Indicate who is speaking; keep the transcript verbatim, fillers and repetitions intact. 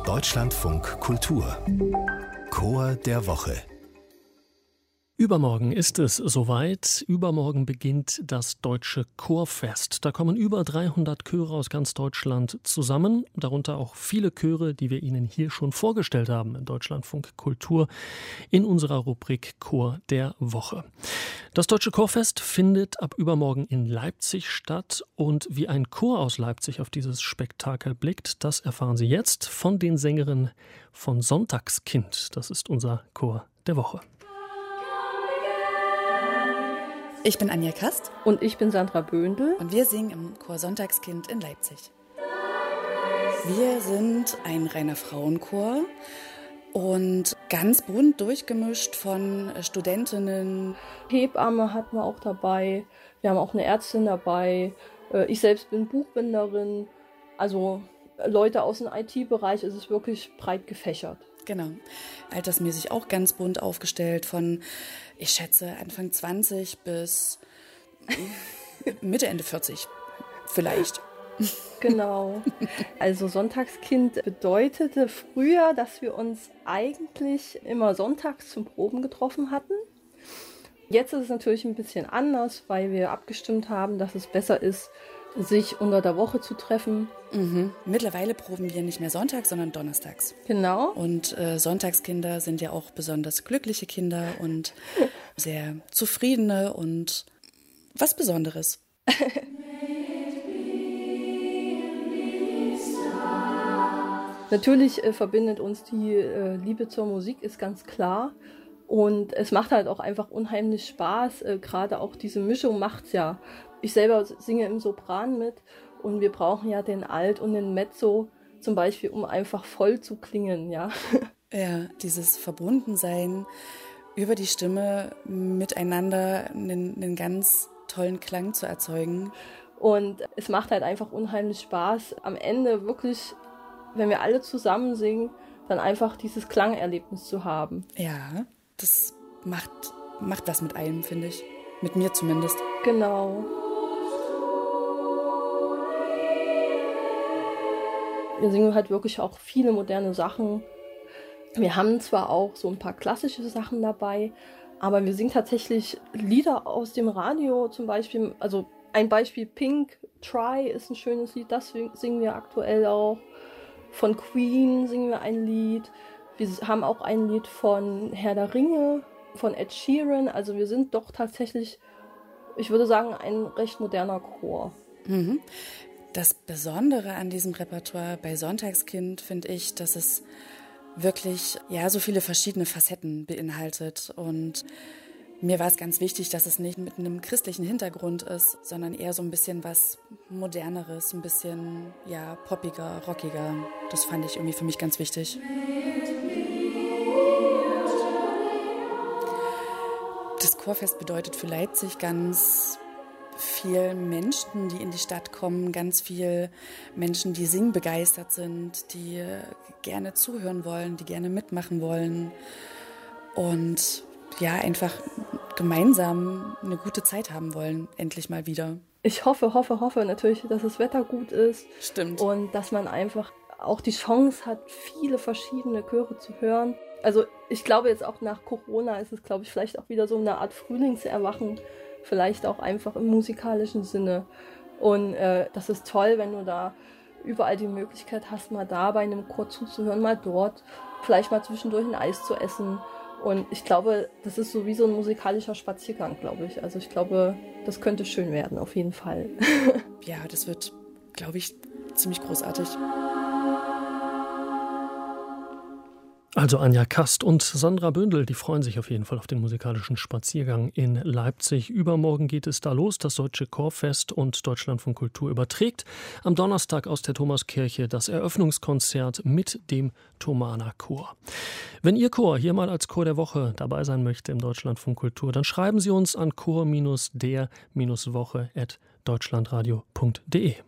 Speaker 1: Deutschlandfunk Kultur Chor der Woche.
Speaker 2: Übermorgen ist es soweit. Übermorgen beginnt das Deutsche Chorfest. Da kommen über dreihundert Chöre aus ganz Deutschland zusammen, darunter auch viele Chöre, die wir Ihnen hier schon vorgestellt haben in Deutschlandfunk Kultur in unserer Rubrik Chor der Woche. Das Deutsche Chorfest findet ab übermorgen in Leipzig statt und wie ein Chor aus Leipzig auf dieses Spektakel blickt, das erfahren Sie jetzt von den Sängerinnen von Sonntagskind. Das ist unser Chor der Woche.
Speaker 3: Ich bin Anja Kast.
Speaker 4: Und ich bin Sandra Böndel.
Speaker 3: Und wir singen im Chor Sonntagskind in Leipzig. Wir sind ein reiner Frauenchor und ganz bunt durchgemischt von Studentinnen.
Speaker 4: Hebamme hatten wir auch dabei. Wir haben auch eine Ärztin dabei. Ich selbst bin Buchbinderin. Also Leute aus dem I T-Bereich. Es ist wirklich breit gefächert.
Speaker 3: Genau. Altersmäßig auch ganz bunt aufgestellt von, ich schätze, Anfang zwanzig bis Mitte, Ende vierzig vielleicht.
Speaker 4: Genau. Also Sonntagskind bedeutete früher, dass wir uns eigentlich immer sonntags zum Proben getroffen hatten. Jetzt ist es natürlich ein bisschen anders, weil wir abgestimmt haben, dass es besser ist, sich unter der Woche zu treffen.
Speaker 3: Mhm. Mittlerweile proben wir nicht mehr sonntags, sondern donnerstags.
Speaker 4: Genau.
Speaker 3: Und äh, Sonntagskinder sind ja auch besonders glückliche Kinder und sehr zufriedene und was Besonderes.
Speaker 4: Natürlich äh, verbindet uns die äh, Liebe zur Musik, ist ganz klar. Und es macht halt auch einfach unheimlich Spaß. Äh, gerade auch diese Mischung macht's ja. Ich selber singe im Sopran mit und wir brauchen ja den Alt und den Mezzo zum Beispiel, um einfach voll zu klingen, ja.
Speaker 3: Ja, dieses Verbundensein über die Stimme miteinander einen, einen ganz tollen Klang zu erzeugen.
Speaker 4: Und es macht halt einfach unheimlich Spaß, am Ende wirklich, wenn wir alle zusammen singen, dann einfach dieses Klangerlebnis zu haben.
Speaker 3: Ja, das macht, macht was mit einem, finde ich. Mit mir zumindest.
Speaker 4: Genau. Wir singen halt wirklich auch viele moderne Sachen. Wir haben zwar auch so ein paar klassische Sachen dabei, aber wir singen tatsächlich Lieder aus dem Radio zum Beispiel. Also ein Beispiel Pink, Try ist ein schönes Lied, das singen wir aktuell auch. Von Queen singen wir ein Lied. Wir haben auch ein Lied von Herr der Ringe, von Ed Sheeran. Also wir sind doch tatsächlich, ich würde sagen, ein recht moderner Chor.
Speaker 3: Mhm. Das Besondere an diesem Repertoire bei Sonntagskind finde ich, dass es wirklich ja so viele verschiedene Facetten beinhaltet. Und mir war es ganz wichtig, dass es nicht mit einem christlichen Hintergrund ist, sondern eher so ein bisschen was Moderneres, ein bisschen ja poppiger, rockiger. Das fand ich irgendwie für mich ganz wichtig. Das Chorfest bedeutet für Leipzig ganz viel Menschen, die in die Stadt kommen, ganz viel Menschen, die singbegeistert sind, die gerne zuhören wollen, die gerne mitmachen wollen und ja, einfach gemeinsam eine gute Zeit haben wollen, endlich mal wieder.
Speaker 4: Ich hoffe, hoffe, hoffe natürlich, dass das Wetter gut ist.
Speaker 3: Stimmt.
Speaker 4: Und dass man einfach auch die Chance hat, viele verschiedene Chöre zu hören. Also ich glaube jetzt auch nach Corona ist es, glaube ich, vielleicht auch wieder so eine Art Frühlingserwachen, vielleicht auch einfach im musikalischen Sinne. Und äh, das ist toll, wenn du da überall die Möglichkeit hast, mal da bei einem Chor zuzuhören, mal dort, vielleicht mal zwischendurch ein Eis zu essen. Und ich glaube, das ist so wie so ein musikalischer Spaziergang, glaube ich. Also ich glaube, das könnte schön werden, auf jeden Fall.
Speaker 3: Ja, das wird, glaube ich, ziemlich großartig.
Speaker 2: Also Anja Kast und Sandra Böndel, die freuen sich auf jeden Fall auf den musikalischen Spaziergang in Leipzig. Übermorgen geht es da los, das Deutsche Chorfest, und Deutschlandfunk Kultur überträgt am Donnerstag aus der Thomaskirche das Eröffnungskonzert mit dem Thomaner Chor. Wenn Ihr Chor hier mal als Chor der Woche dabei sein möchte im Deutschlandfunk Kultur, dann schreiben Sie uns an chor der Woche at deutschlandradio punkt de.